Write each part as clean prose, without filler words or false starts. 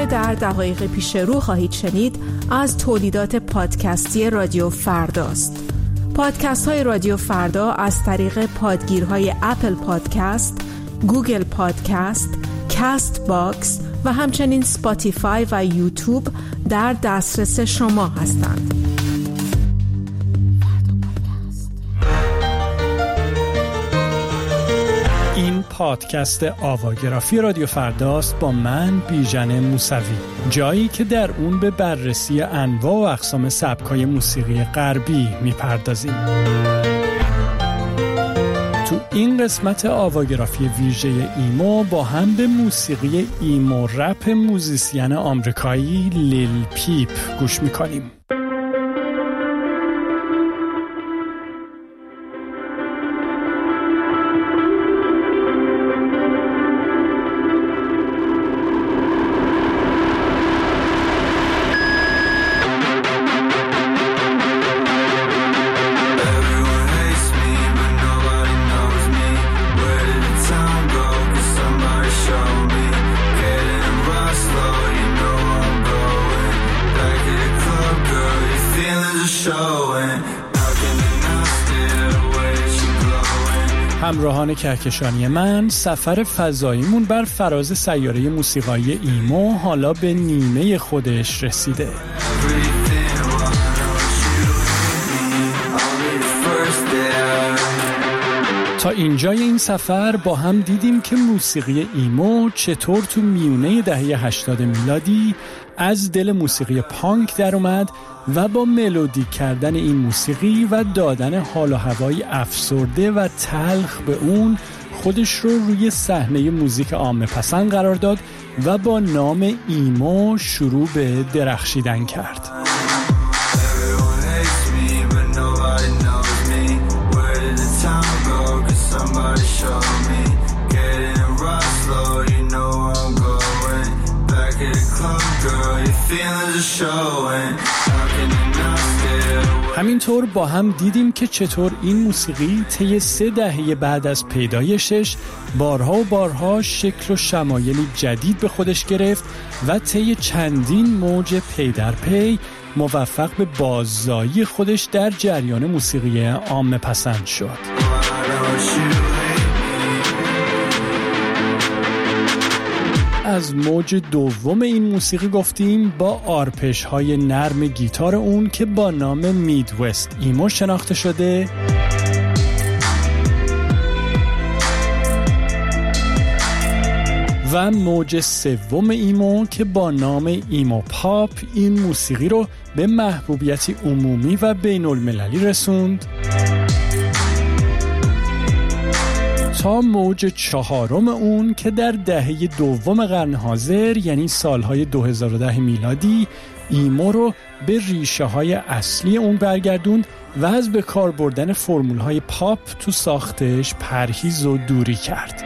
در دقایق پیش رو خواهید شنید از تولیدات پادکستی رادیو فرداست. پادکست های رادیو فردا از طریق پادگیرهای اپل پادکست، گوگل پادکست، کست باکس و همچنین سپاتیفای و یوتیوب در دسترس شما هستند. این پادکست آواگرافی رادیو فرداست با من بیژن موسوی، جایی که در اون به بررسی انواع و اقسام سبک‌های موسیقی غربی میپردازیم. تو این قسمت آواگرافی ویژه ایمو با هم به موسیقی ایمو رپ موزیسین آمریکایی لیل پیپ گوش میکنیم. همراهان کهکشانی من، سفر فضاییمون بر فراز سیاره موسیقایی ایمو حالا به نیمه خودش رسیده. تا اینجای این سفر با هم دیدیم که موسیقی ایمو چطور تو میونه دهه 80 میلادی از دل موسیقی پانک در اومد و با ملودی کردن این موسیقی و دادن حال و هوای افسرده و تلخ به اون خودش رو روی صحنه موزیک عامه پسند قرار داد و با نام ایمو شروع به درخشیدن کرد. همینطور با هم دیدیم که چطور این موسیقی طی 3 دهه بعد از پیدایشش بارها و بارها شکل و شمایلی جدید به خودش گرفت و طی چندین موج پی در پی موفق به باززایی خودش در جریان موسیقی عامه پسند شد. از موج دوم این موسیقی گفتیم با آرپش‌های نرم گیتار اون که با نام میدوست ایمو شناخته شده و موج سوم ایمو که با نام ایمو پاپ این موسیقی رو به محبوبیتی عمومی و بین المللی رسوند تا موج 4 اون که در دهه دوم قرن حاضر یعنی سالهای 2010 میلادی ایمو رو به ریشه های اصلی اون برگردوند و از به کار بردن فرمول های پاپ تو ساختش پرهیز و دوری کرد.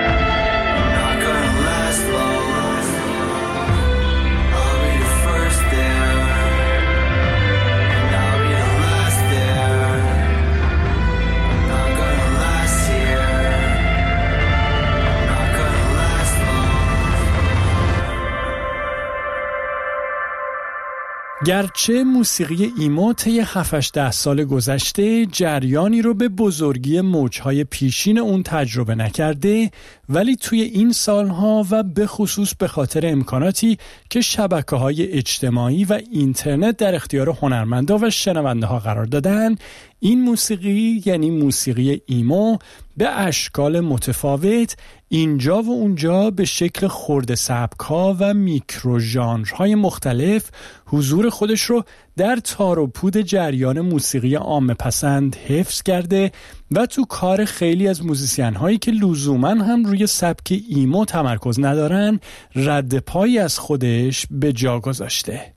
گرچه موسیقی ایمو طی 7-8 سال گذشته جریانی رو به بزرگی موجهای پیشین اون تجربه نکرده، ولی توی این سالها و به خصوص به خاطر امکاناتی که شبکه‌های اجتماعی و اینترنت در اختیار هنرمندا و شنونده ها قرار دادن، این موسیقی یعنی موسیقی ایمو به اشکال متفاوت اینجا و اونجا به شکل خرد سبک‌ها و میکرو ژانرهای مختلف حضور خودش رو در تار و پود جریان موسیقی عامه پسند حفظ کرده و تو کار خیلی از موزیسین‌هایی که لزوماً هم روی سبک ایمو تمرکز ندارن رد پایی از خودش به جا گذاشته.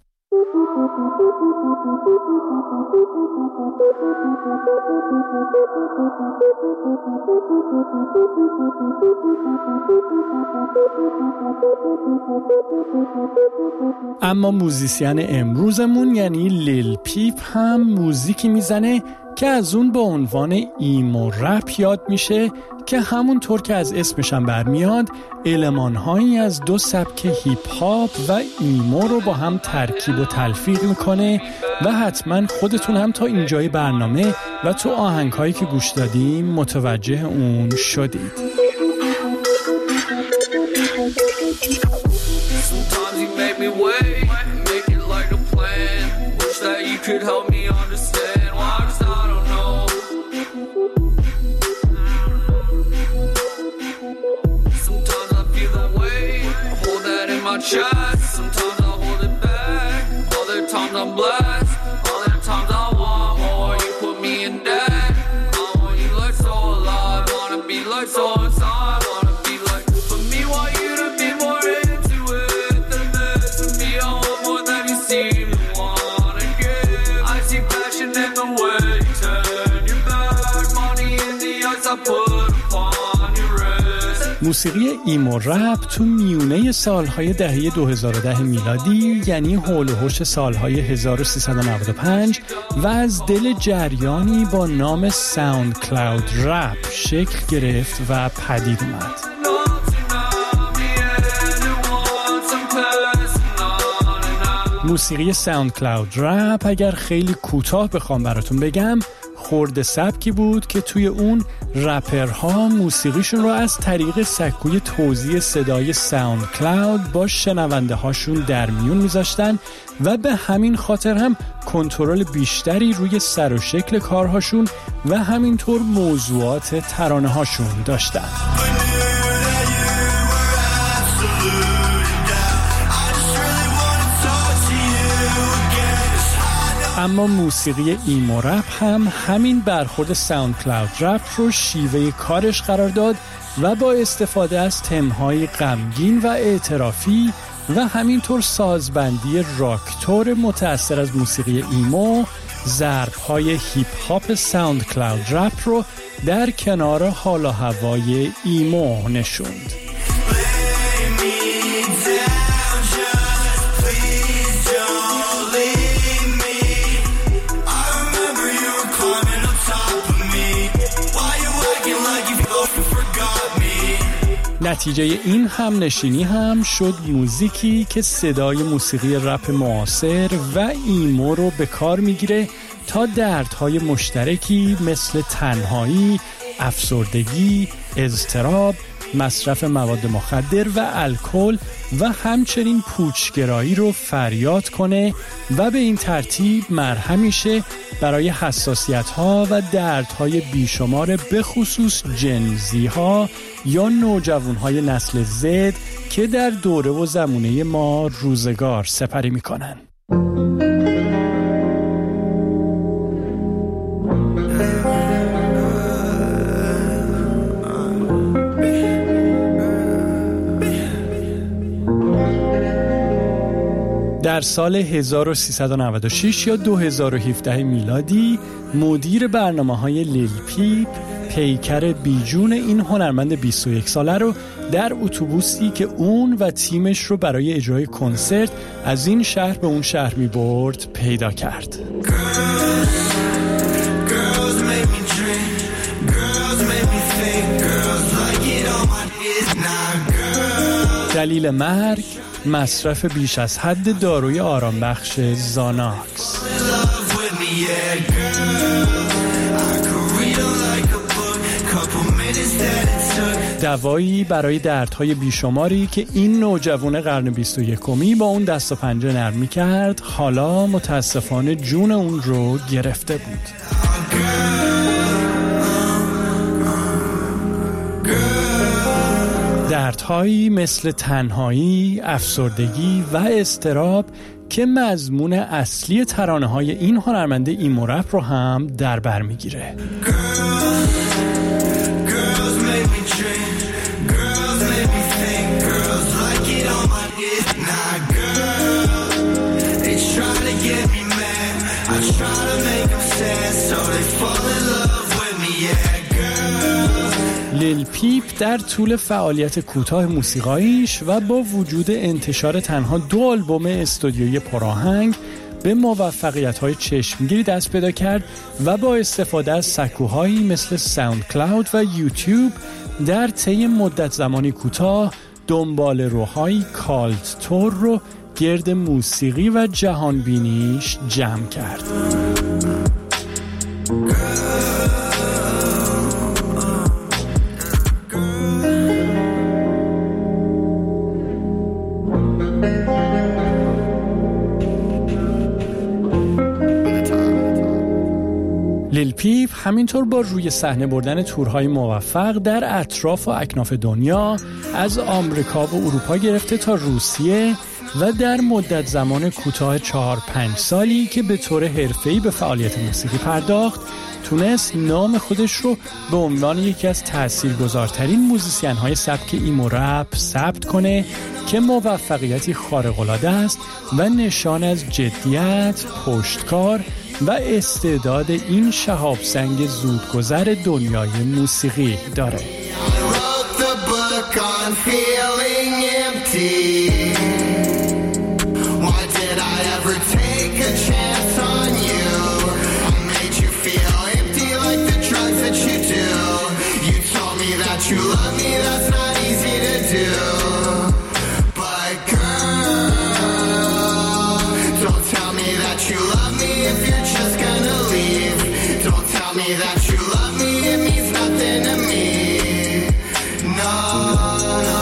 اما موزیسین امروزمون یعنی لیل پیپ هم موزیکی میزنه که از اون به عنوان ایمو رپ یاد میشه که همونطور که از اسمش هم برمیاد المان‌هایی از دو سبک هیپ هاپ و ایمو رو با هم ترکیب و تلفیق میکنه و حتما خودتون هم تا اینجای برنامه و تو آهنگ‌هایی که گوش دادیم متوجه اون شدید. Sometimes I hold it back. Other times I'm blessed. Other times I want more. You put me in debt. I want you like so alive. Wanna be like so inside. Wanna be like. For me, want you to be more into it than this. For me, I want more than you seem to wanna give. I see passion in the way you turn your back. Money in the eyes I put upon your wrist. موسیقی ایمو رپ تو میونه سالهای دهه 2010 میلادی، یعنی حول و حوش سالهای 1395 و از دل جریانی با نام ساوند کلاود رپ شکل گرفت و پدید اومد. موسیقی ساوند کلاود رپ اگر خیلی کوتاه بخوام براتون بگم، خرد سبکی بود که توی اون رپرها موسیقیشون رو از طریق سکوی توزیع صدای ساوند کلاود با شنونده هاشون در میون میذاشتن و به همین خاطر هم کنترل بیشتری روی سر و شکل کارهاشون و همینطور موضوعات ترانه هاشون داشتن. اما موسیقی ایمو رپ هم همین برخورد ساوند کلاود رپ رو شیوه کارش قرار داد و با استفاده از تمهای غمگین و اعترافی و همینطور سازبندی راکتور متأثر از موسیقی ایمو، ضرب‌های هیپ هاپ ساوند کلاود رپ رو در کنار حال و هوای ایمو نشوند. نتیجه این هم نشینی هم شد موزیکی که صدای موسیقی رپ معاصر و ایمو رو به کار میگیره تا دردهای مشترکی مثل تنهایی، افسردگی، اضطراب، مصرف مواد مخدر و الکل و همچنین پوچگرایی رو فریاد کنه و به این ترتیب مرهمی شه برای حساسیت‌ها و دردهای بیشمار به خصوص جنزی‌ها یا نوجوان‌های نسل زد که در دوره و زمونه ما روزگار سپری می‌کنن. در سال 1396 یا 2017 میلادی مدیر برنامه‌های لیل پیپ پیکر بیجون این هنرمند 21 ساله رو در اتوبوسی که اون و تیمش رو برای اجرای کنسرت از این شهر به اون شهر می برد پیدا کرد. دلیل مرگ مصرف بیش از حد داروی آرامبخش زاناکس. دوایی برای دردهای بیشماری که این نوجوان قرن 21می با اون دست و پنجه نرم می‌کرد، حالا متاسفانه جون اون رو گرفته بود. دردهایی مثل تنهایی، افسردگی و اضطراب که مضمون اصلی ترانه‌های این هنرمند ایمو رپ رو هم در بر می‌گیره. لیل پیپ در طول فعالیت کوتاه موسیقاییش و با وجود انتشار تنها 2 آلبوم استودیویی پرآهنگ به موفقیت‌های چشمگیری دست پیدا کرد و با استفاده از سکوهایی مثل ساوند کلاود و یوتیوب در طی مدت زمانی کوتاه دنبال روهای کالت تور رو گرد موسیقی و جهانبینیش جمع کرد. لیل پیپ همینطور با روی صحنه بردن تورهای موفق در اطراف و اکناف دنیا از آمریکا و اروپا گرفته تا روسیه و در مدت زمان کوتاه 4-5 سالی که به طور حرفه‌ای به فعالیت موسیقی پرداخت، تونست نام خودش رو به عنوان یکی از تاثیرگذارترین موزیسین‌های سبک ایمو رپ ثبت کنه که موفقیتی خارق‌العاده است و نشان از جدیت، پشتکار و استعداد این شهاب سنگ زودگذر دنیای موسیقی داره. You love me, that's not easy to do. But girl, don't tell me that you love me if you're just gonna leave. Don't tell me that you love me, it means nothing to me. No, no.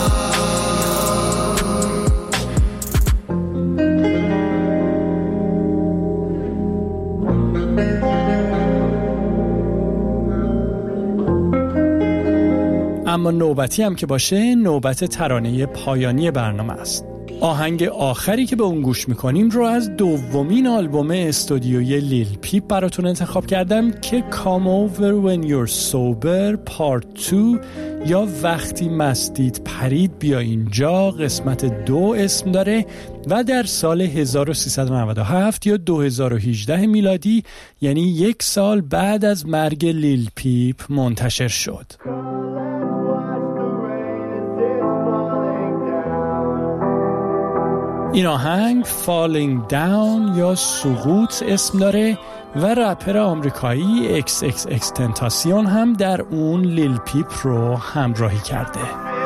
اما نوبتی هم که باشه، نوبت ترانه پایانی برنامه است. آهنگ آخری که به اون گوش میکنیم رو از دومین آلبوم استودیویی لیل پیپ براتون انتخاب کردم که Come Over When You're Sober Part 2 یا وقتی مستید پرید بیا اینجا قسمت 2 اسم داره و در سال 1397 یا 2018 میلادی، یعنی 1 سال بعد از مرگ لیل پیپ منتشر شد. این آهنگ Falling Down یا سقوط اسم داره و رپر آمریکایی XXXTentacion هم در اون لیل پیپ رو همراهی کرده.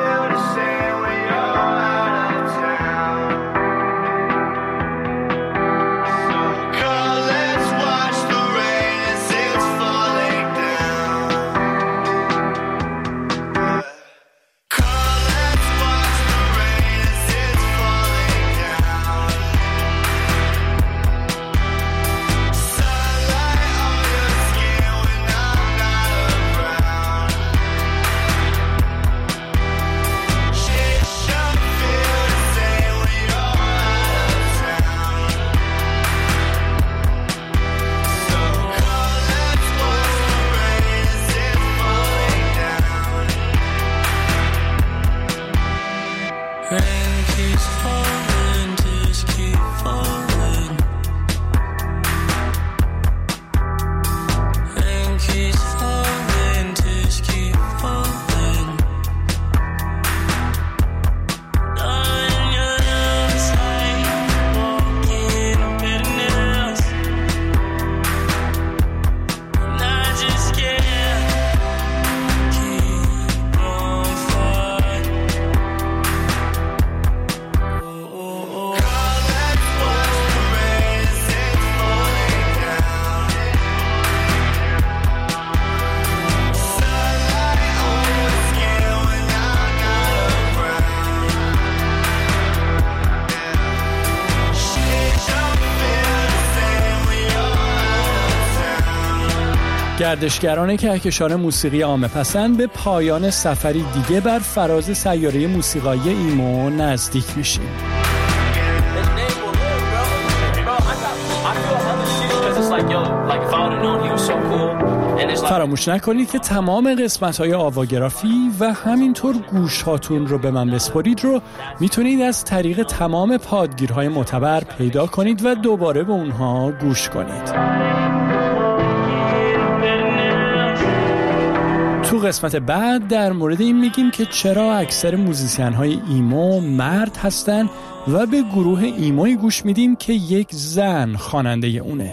گردشگران کهکشان موسیقی عامه‌پسند به پایان سفری دیگه بر فراز سیاره موسیقایی ایمو نزدیک میشیم. فراموش نکنید که تمام قسمت‌های آواگرافی و همینطور گوش‌هاتون رو به من بسپارید رو میتونید از طریق تمام پادگیرهای معتبر پیدا کنید و دوباره به اونها گوش کنید. تو قسمت بعد در مورد این میگیم که چرا اکثر موزیسین های ایمو مرد هستن و به گروه ایموی گوش میدیم که یک زن خواننده اونه.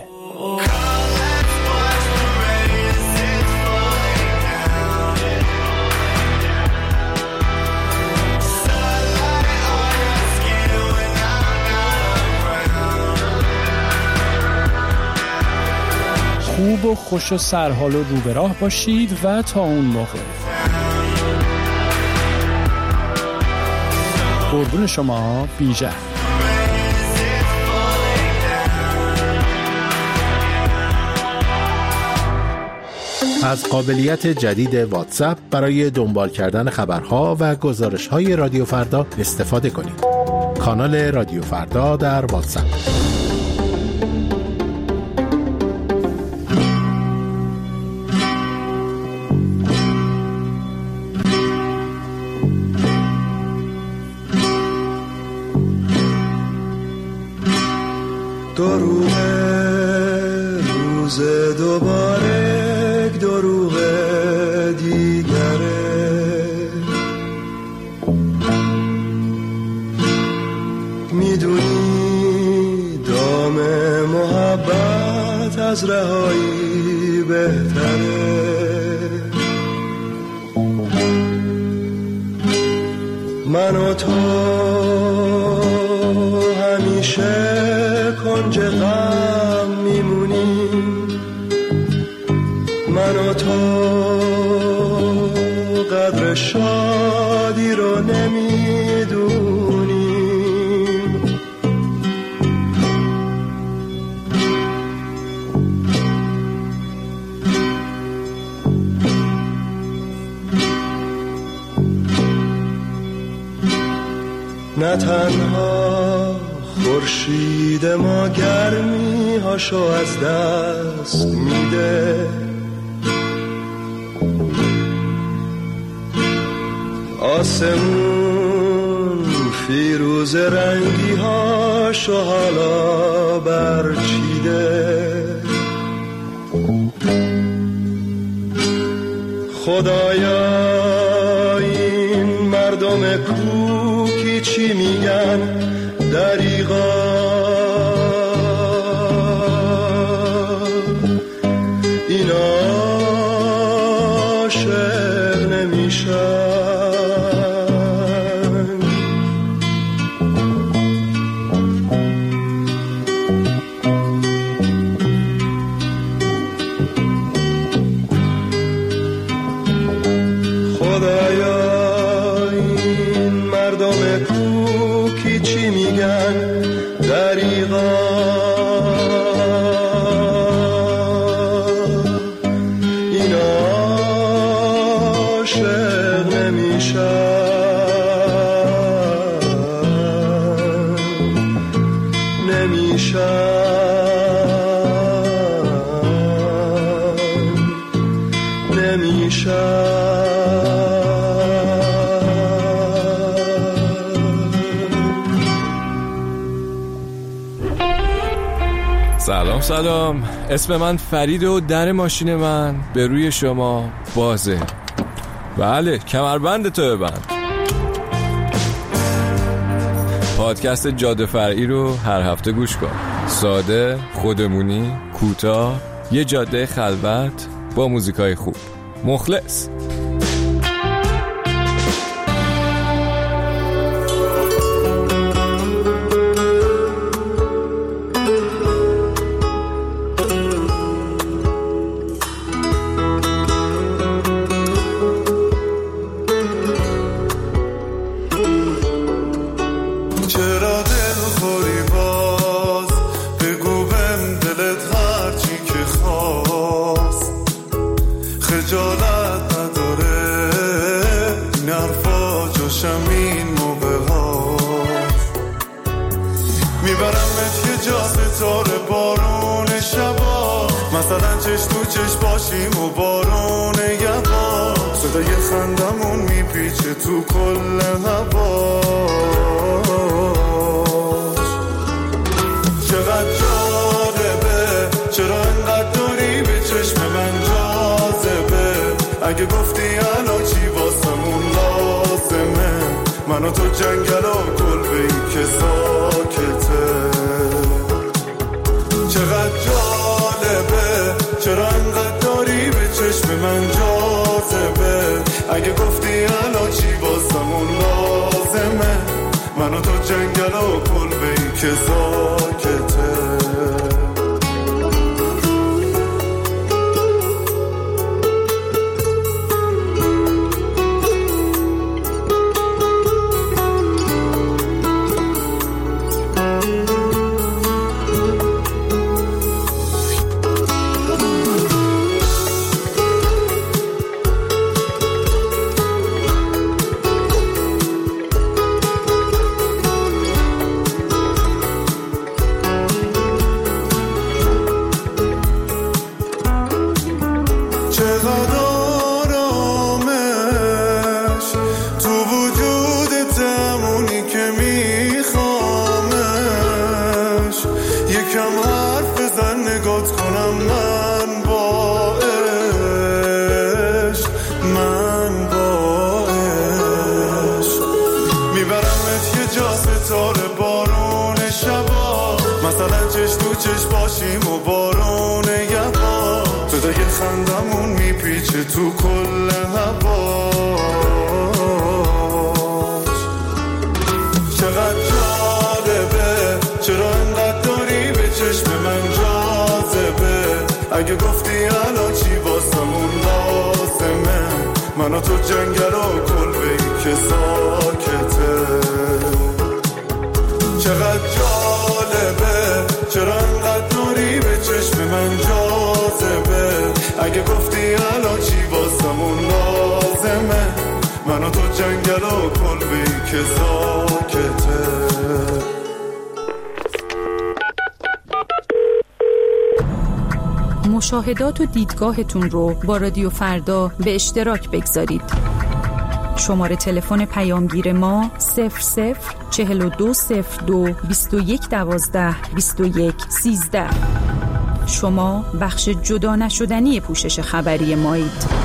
خوب و خوش و سرحال و رو به راه باشید و تا اون موقع قربون شما بیژن. از قابلیت جدید واتساپ برای دنبال کردن خبرها و گزارش‌های رادیو فردا استفاده کنید. کانال رادیو فردا در واتساپ. روز دوباره دروغ دیگره، میدونی دام محبت از رهایی بهتره. من و تو همیشه کنج غم میمونیم، من و تو قدر شادی رو نمیدونیم. نه تنها خورشید ما گرمی هاشو از دست میده، آسمون فیروز رنگی هاشو حالا برچیده. خدایا این مردم کوکی چی میگن دریغا، این عاشق نمیشن. خدایا این مردم کوکی چی میگن دریغا، این عاشق نمیشن. سلام، اسم من فرید و در ماشین من به روی شما بازه. بله، کمربند تو ببند. پادکست جاده فرعی رو هر هفته گوش کن. ساده، خودمونی، کوتاه، یه جاده خلوت با موزیکای خوب. مخلص. خجالت نداره این حرفا جاشم این موقع ها، میبرمت یه جا ستاره بارون شبا، مثلا چش تو چش باشیم و بارون یبا، صدای خندمون میپیچه تو کل هوا. چقدر جالبه چرا انقدر داری به چشم من جاذبه، اگه گفتی و تو جنگل و کلبه‌ای که ساکته. چقدر جالبه چرا انقدر داری به چشم من جاذبه. اگه گفتی الان چی واسمون لازمه، من و تو جنگل و کلبه‌ای که ساکته. تو کل هواش. چقدر جالبه چرا انقدر داری به چشم من جاذبه. اگه گفتی الان چی واسمون لازمه، من و تو جنگل و کلبه‌ای که ساکته. چقدر جالبه چرا انقدر داری به چشم من جاذبه. اگه گفتی الان چی واسمون لازمه، من و تو جنگل و کلبه‌ای که ساکته. مشاهدات و دیدگاهتون رو با رادیو فردا به اشتراک بگذارید. شماره تلفن پیامگیر ما 004202 2112 2113. شما بخش جدا نشدنی پوشش خبری مایید.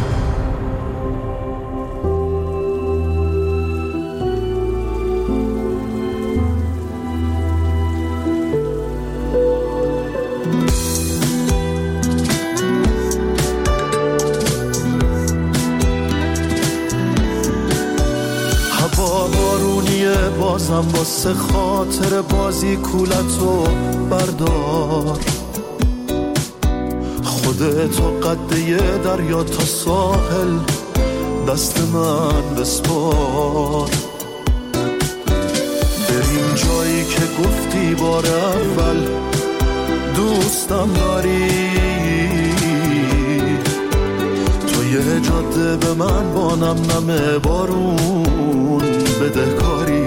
هوا بارونیه بازم واسه خاطر بازی کولتو بردار. خودتو قده دریا تا ساحل دست من بسپار. بریم جایی که گفتی بار اول دوستم داری. تو یه جاده به من با نم نم بارون بدهکاری.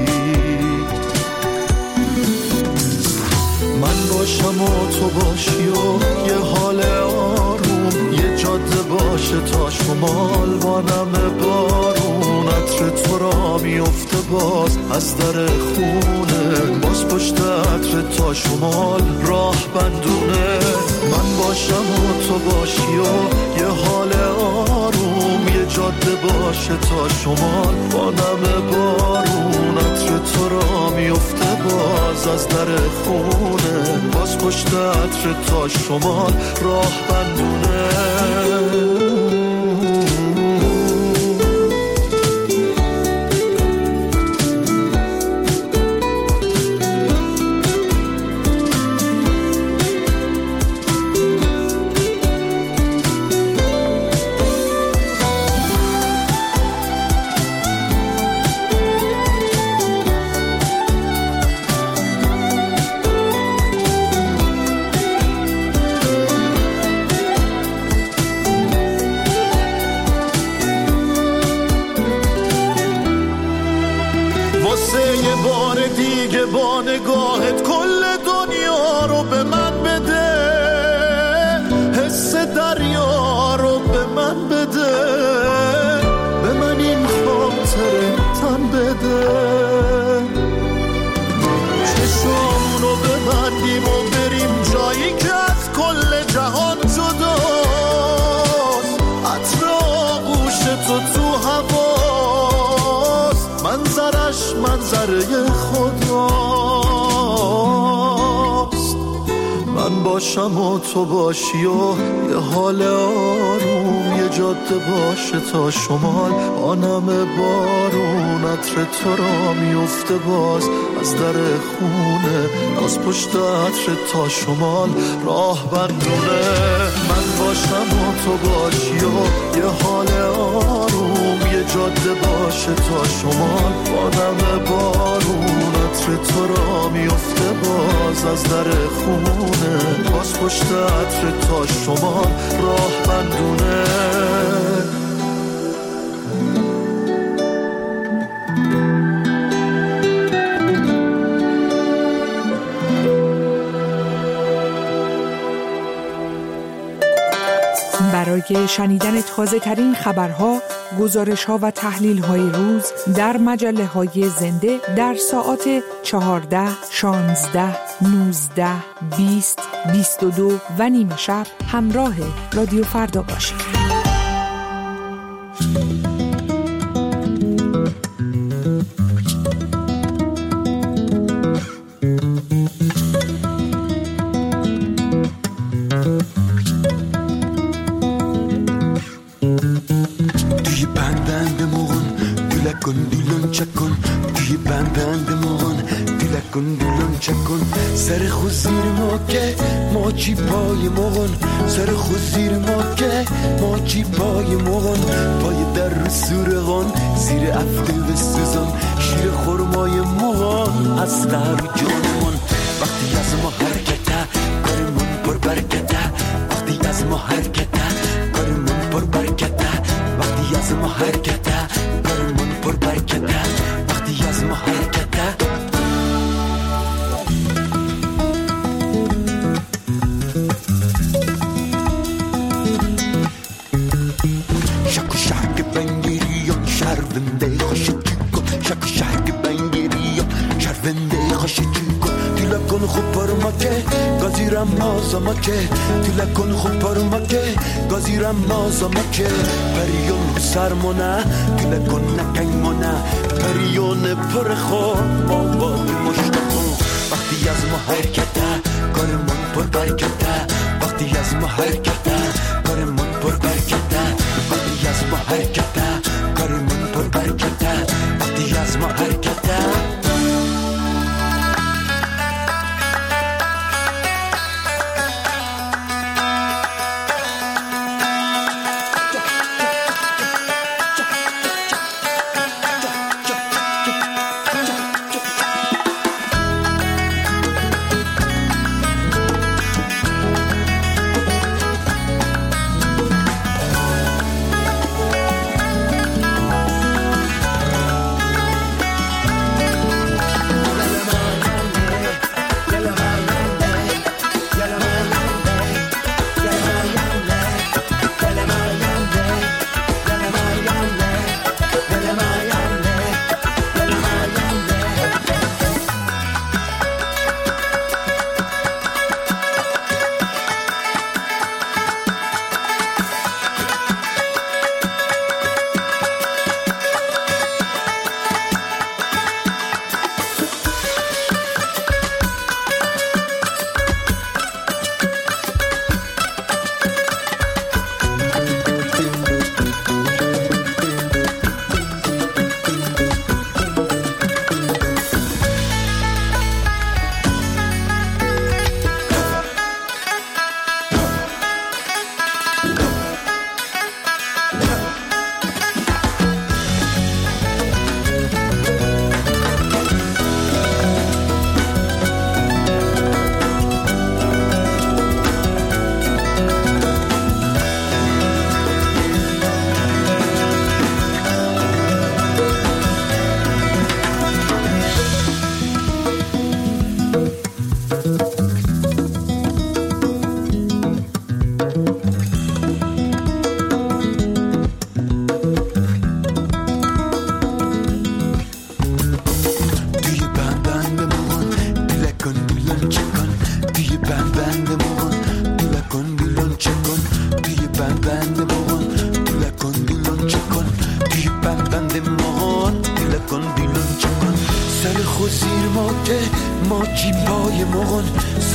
من باشم و تو باشی و یه حال آروم، یه جاده باشه تا شمال با نم بارون. عطر تو را میفته باز از در خونه، باز پشت عطر تا شمال راه بندونه. من باشم و تو باشی و یه حال آروم، یه جاده باشه تا شمال با نم بارون. عطر تو را میفته باز از در خونه، باز پشت عطر تا شمال راه بندونه. با نگاهت کل دنیا رو به من بده، حس دریا رو به من بده، به من این خاطره تن بده. چشامونو ببندیم و بریم جایی که از کل جهان جداست. عطر آغوش تو هواست، منظرش باشم و تو باشی و یه حال آروم، یه جاده باشه تا شمال با نم بارون، عطر تو را میفته باز از در خونه، از پشت عطر تا شمال راه بندونه. من باشم و تو باشی و یه حال آروم، یه جاده باشه تا شمال با نم بارون، عطر تو را میفته باز از در خونه، باز پشت عطر تا شمال راه بندونه. برای شنیدن تازه ترین خبرها، گزارش ها و تحلیل های روز در مجله های زنده در ساعات 14، 16، 19، 20، 22 و نیمه شب همراه رادیو فردا باشید. سر خود زیر ما که ما چی پای مغن، سر خود زیر ما که ما چی پای مغن، پای در رو سورغان زیر افته و سوزان، شیر خورمای مغن از قهر جانمون. وقتی از ما حرکته کارمون پر برکته، وقتی از ما حرکته کارمون پر برکته، وقتی از ما حرکته کارمون پر برکته، وقتی از ما حرکته. گازیرم مازما که تلکن خوب پارما که گازیرم مازما که پریون سرمونه تلکن نکنمونه پریون پر خوب ما بادی مشتاقم. وقتی از ما حرکته کارمون پر برکته، وقتی از ما حرکته کارمون پر برکته، وقتی از ما حرکته کارمون پر برکته، وقتی از ما حرکته.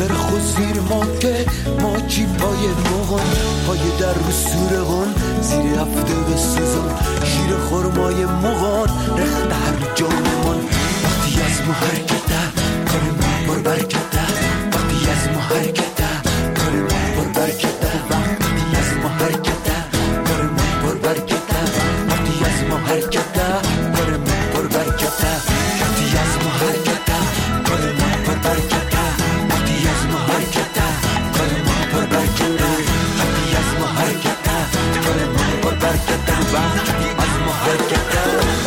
سرخ و زیر ماکه ماچی پای مغان پای در رو سورغان زیر هفته به سوزان شیر خورمای مغان رخت هر جانمان وقتی از ما حرکته کار ما پر برکته وقتی از ما حرکته کار ما پر برکته وقتی از ما حرکته کار ما پر برکته وقتی از ما حرکته کار ما پر برکته وقتی از ما حرکته کار ما پر برکته وقتی از ما حرکته کار ما پر برکته وقتی از ما حرکته کار ما پر برکته وقتی از ما حرکته.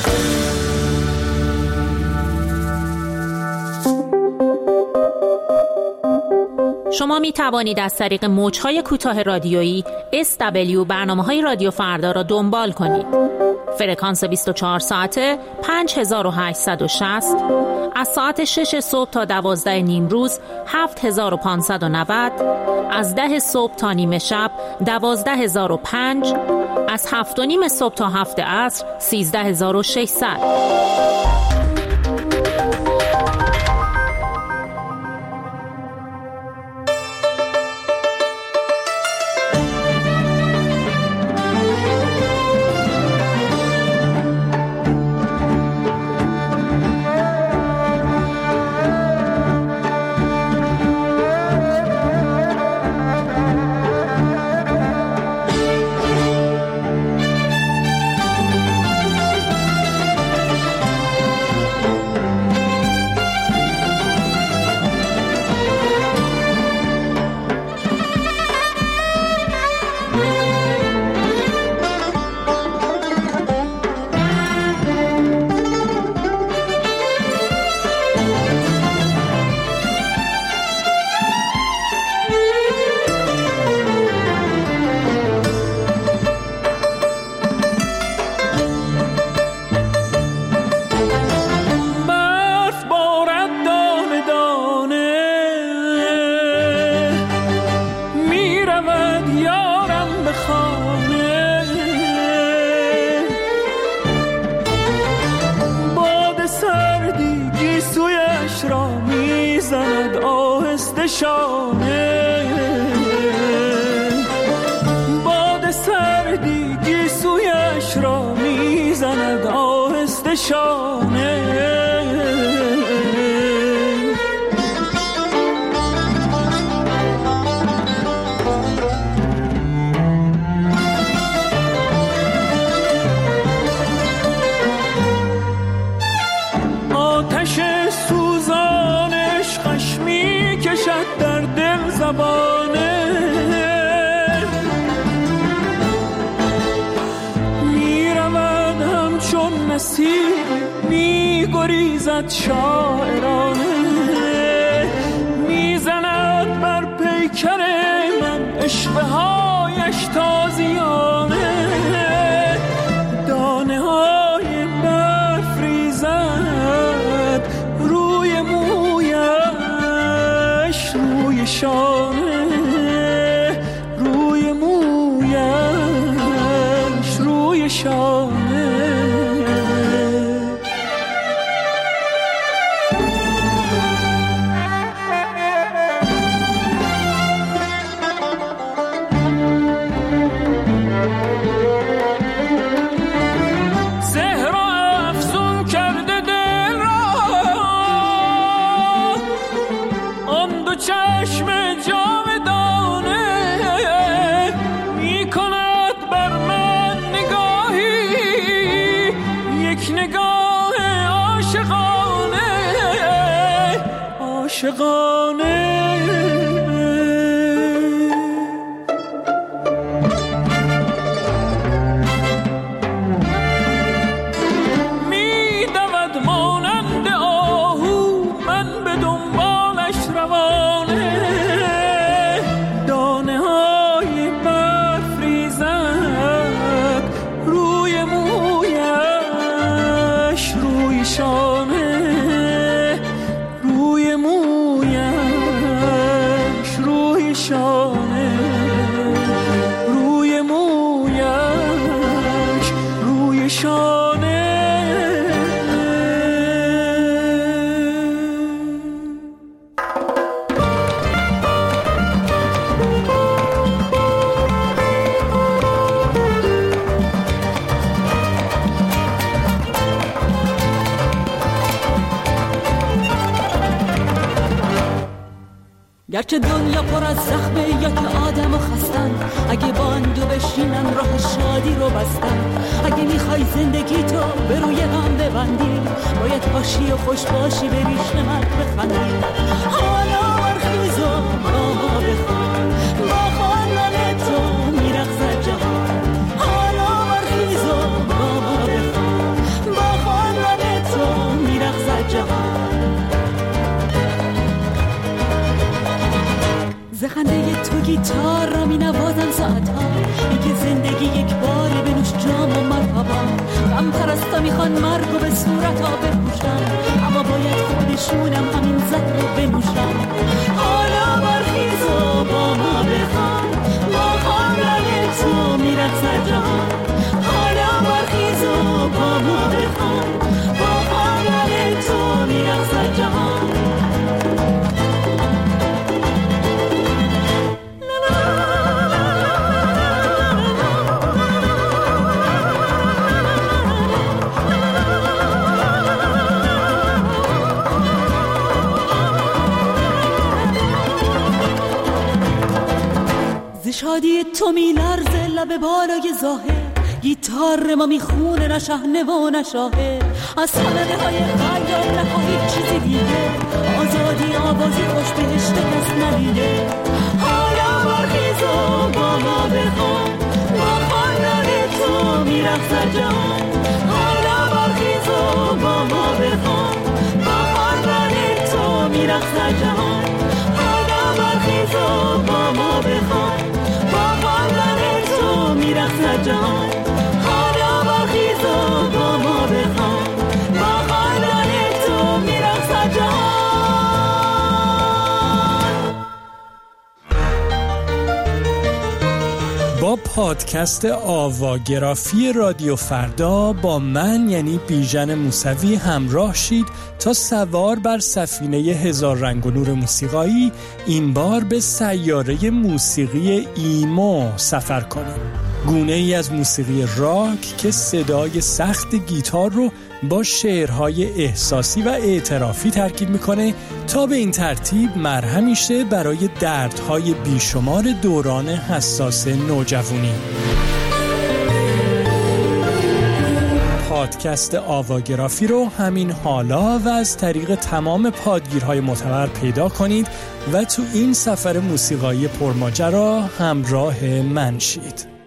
شما می توانید از طریق موج‌های کوتاه رادیویی SW برنامه‌های رادیو فردا را دنبال کنید. فرکانس 24 ساعته 5860 از ساعت 6 صبح تا 12 نیم روز 7590 از 10 صبح تا نیمه شب 12005 از 7 و نیم صبح تا 7 عصر 13600. باد سردی گیسویش را میزند آهسته شانه آتش سوزانش خشمی کشد در دل زبانه میرود همچون نسیم میگریزد شاعرانه میزند بر پیکر من عشوه هایش تازیانه دانه های برف ریزد روی مویش روی شانه روی مویش روی شانه چشم گرچه دنیا پر از زخمه یا که آدم و خستن، اگه با اندو بشینن راه شادی رو بستن. اگه میخوای زندگی تو به روی هم ببندی، باید باشی و خوش باشی به ریش من بخندی. حالا برخیز و با ما بخوان، با خواندن تو میرقصد جهان. حالا برخیز و با ما بخوان، با خواندن تو میرقصد جهان. زخنده تو گیتار را می نوازم ساعتها، میگه زندگی یک باری بنوش جام و مرحبا. غم پرستا میخوان مرگو به صورتا بپوشن، اما باید خودشونم همین زهر رو بنوشن. حالا برخیز و با ما بخوان، با خواندن تو میرقصد جهان. حالا برخیز و با ما بخوان، با خواندن تو میرقصد جهان. شادی تو میلرزه لب بالای ظاهر، گیتار ما میخونه نه شهنه و نه شاهه. از خانده های خیال نخواهید چیزی دیگه، آزادی آوازی خوش بهشت کس ندیده. حالا برخیز و با ما بخوان، با خواندن تو میرقصد جهان. حالا برخیز و با ما بخوان، با خواندن تو میرقصد جهان. حالا برخیز و با ما بخوان، میرقصد جهان. حالا برخیز و با ما بخوان، با خواندن تو میرقصد جهان. با پادکست آواگرافی رادیو فردا با من یعنی بیژن موسوی همراه شید تا سوار بر سفینه هزار رنگ و نور موسیقایی این بار به سیاره موسیقی ایمو سفر کنیم. گونه ای از موسیقی راک که صدای سخت گیتار رو با شعرهای احساسی و اعترافی ترکیب میکنه تا به این ترتیب مرهمی شه برای دردهای بیشمار دوران حساس نوجوانی. پادکست آواگرافی رو همین حالا و از طریق تمام پادگیرهای معتبر پیدا کنید و تو این سفر موسیقایی پرماجرا همراه من شید.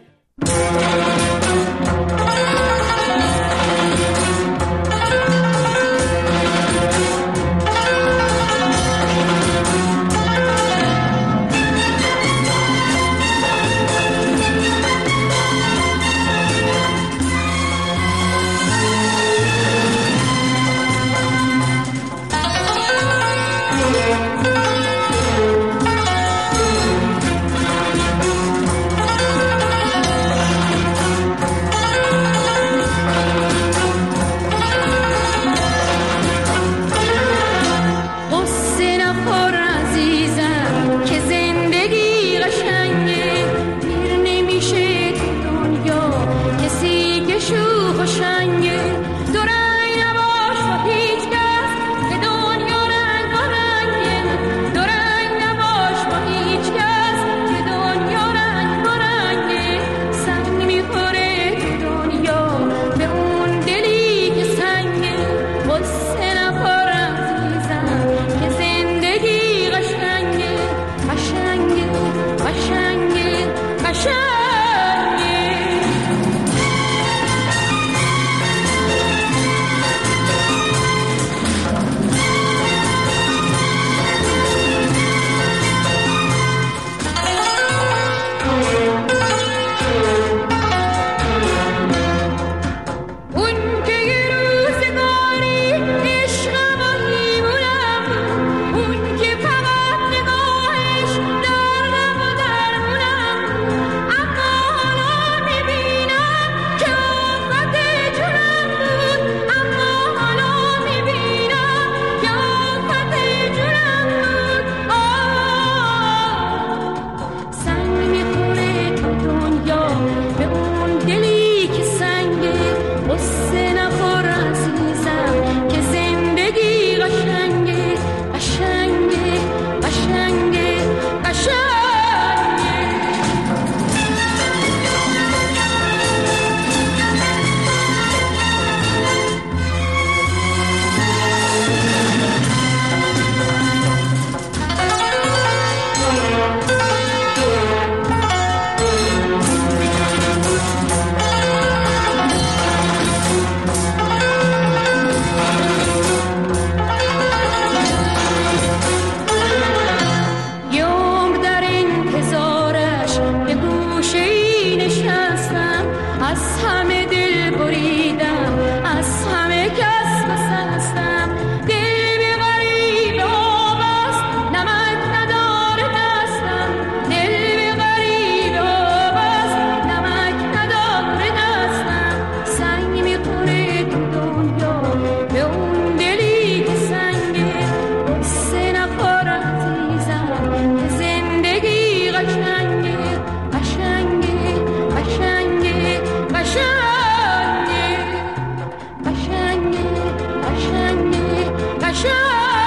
از همه دل بریدم، از همه کس بسستم. دل بی غریب آب است، نمک نداره دستم. دل بی غریب آب است، نمک نداره دستم. سنگ میخوره تو دنیا به اون دلی که سنگه، قصه نخور عزیزم که زندگی قشنگه، قشنگه، قشنگه، قشنگه، قشنگه، قشنگه، قشنگه.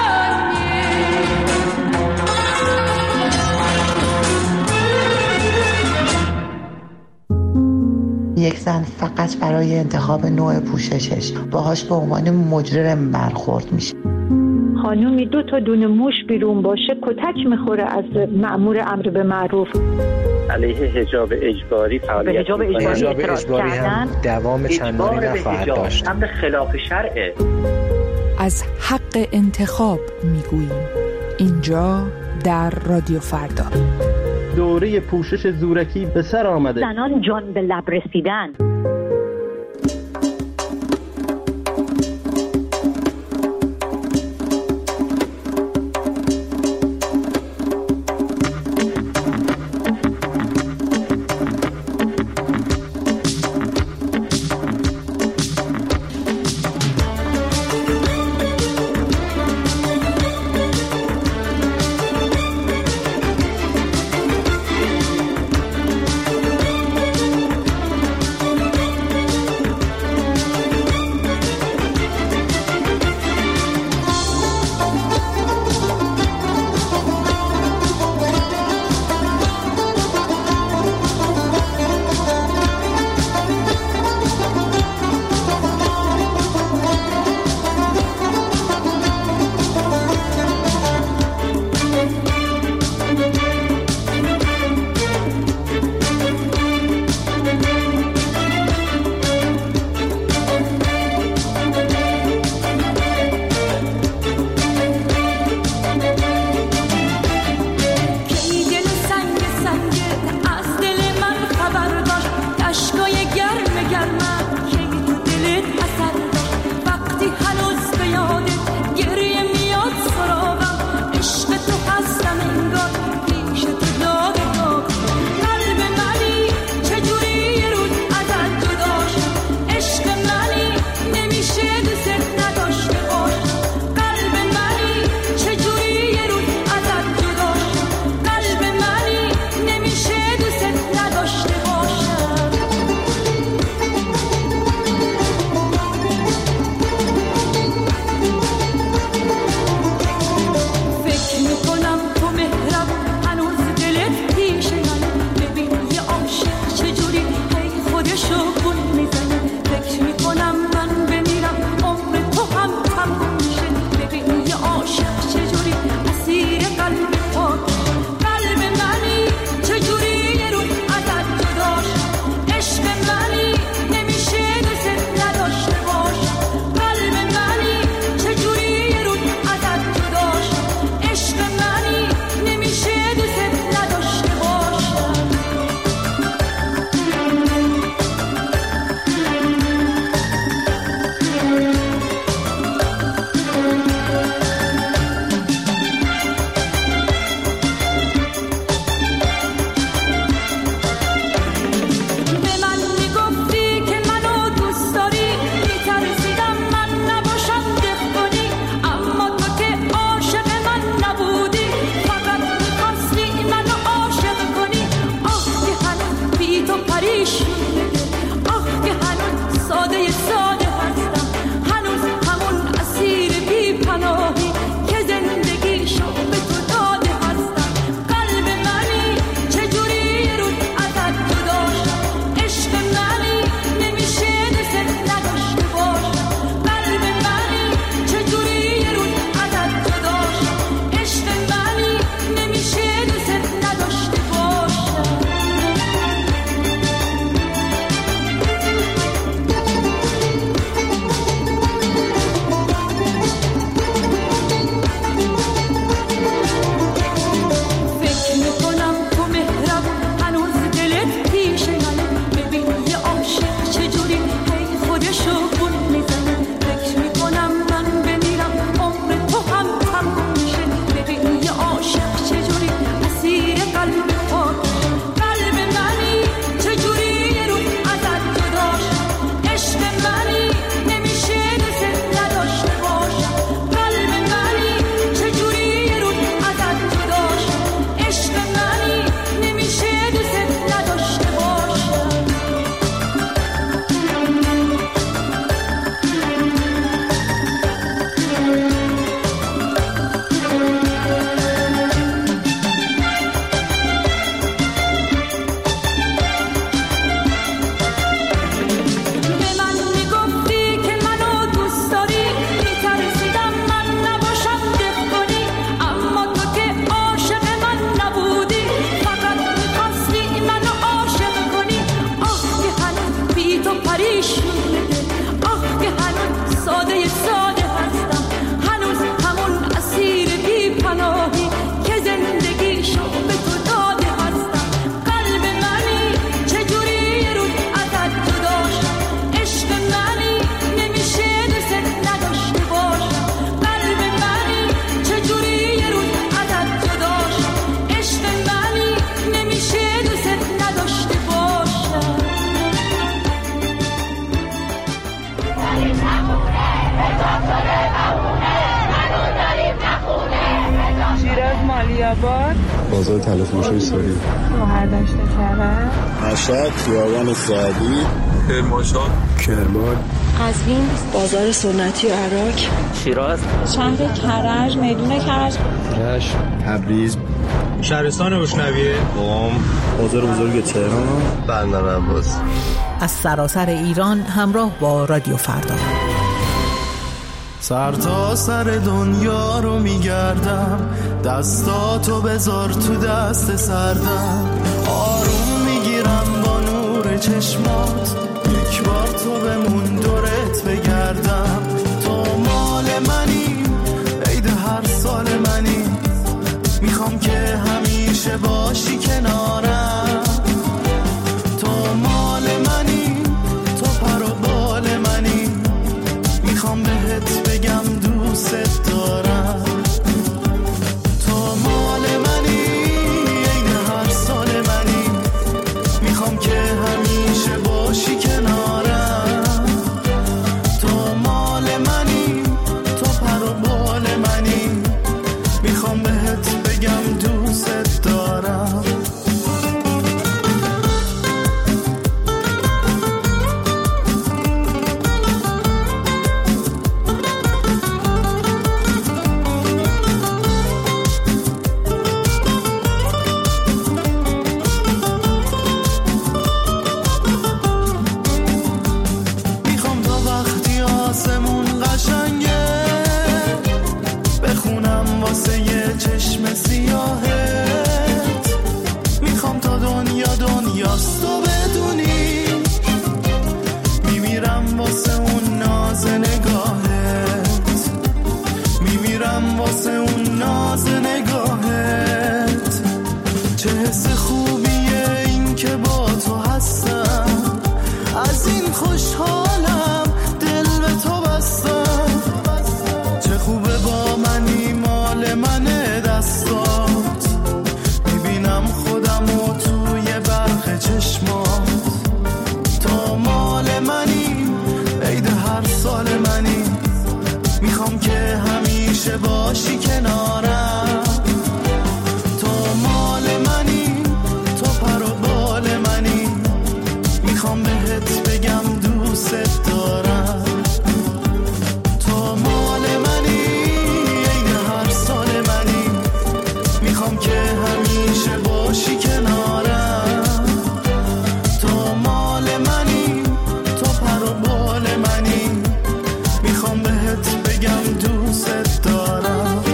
یک زن فقط برای انتخاب نوع پوششش باهاش به عنوان مجرم برخورد میشه. خانومی 2 تا دونه موش بیرون باشه کتک میخوره از مأمور امر به معروف. علیه حجاب اجباری فعالیت حجاب اجباری هم دوام چندانی نخواهد داشت. امر خلاف شرعه. از حق انتخاب میگوییم اینجا در رادیو فردا. دوره پوشش زورکی به سر آمده. زنان جان به لب رسیدن. آباد، بازار طلا فروشی ساری، شهردشت کرج، مشهد، خیابان سعدی، کرمانشاه، کرمان، قزوین، بازار سنتی و عراق، شیراز، شهر کرج، میدون کرج، رشت، تبریز، شهرستان روشنویه، قم، بازار بزرگ تهران، بندر عباس. از سراسر ایران همراه با رادیو فردا. سر تا سر دنیا رو میگردم، دستاتو بذار تو دست سردم، آروم میگیرم با نور چشمات، یک بار تو بمون دورت بگردم. تو مال منی، عید هر سال منی، میخوام که همیشه باشی کنارم. تو مال منی، تو پر و بال منی، میخوام بهت بگم دوست دارم. تو مال منی، عید هر سال منی، میخوام که همیشه باشی کنارم. تو مال منی، تو پر و بال منی، میخوام بهت بگم دوست دارم. باشی کنارم. تو مال منی، تو پر و بال منی، میخوام بهت بگم دوست دارم. تو مال منی، عید هر سال منی، میخوام که همیشه باشی کنارم. تو مال منی، تو پر و بال منی، میخوام بهت بگم دوست دارم.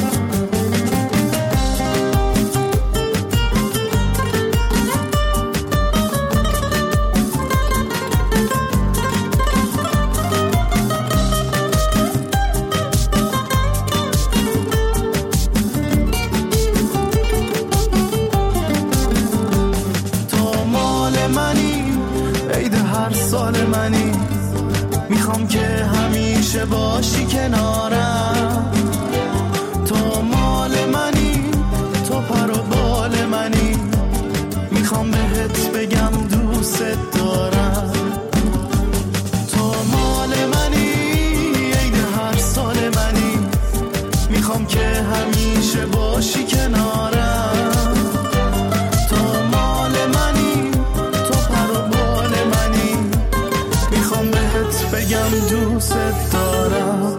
تو مال منی، عید هر سال منی، میخوام که همیشه باشی کنارم. تو مال منی، تو پر و بال منی، میخوام بهت بگم دوست دارم. تو مال منی، عید هر سال منی، میخوام که همیشه باشی کنارم. تو مال منی، تو پر و بال منی، میخوام بهت بگم دوست دارم.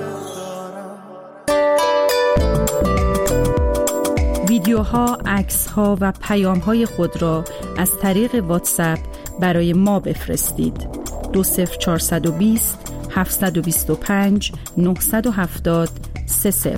ویدیوها، عکس‌ها و پیام‌های خود را از طریق واتساپ برای ما بفرستید. 20420 725 970 30.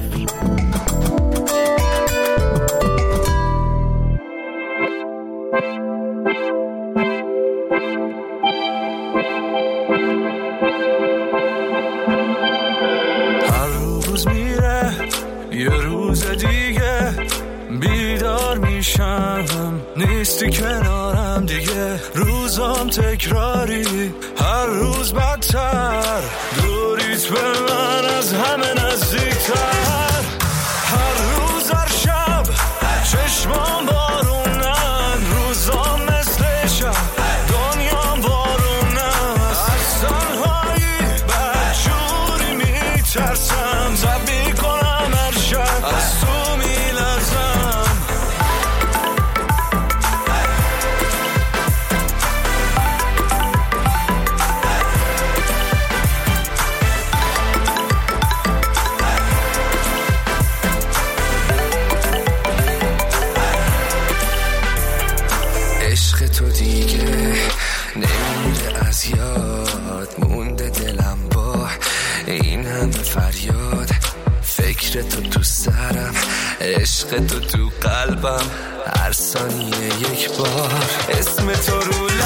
هر روز میره یه روز دیگه، بیدار میشم نیستی کنارم دیگه. روزام تکراری، هر روز بدتر، دوریت به من از همه نزدیکتر. هر روز هر شب چشمام بارونن، روزام مثل شب دنیام بارونن. از تنهایی بدجوری میترسم، زب میکنم هر شب از تو میلرزم. یاد مونده دلم با این همه فریاد. فکر تو سرم، عشق تو قلبم، هر ثانیه یک بار اسم تو رو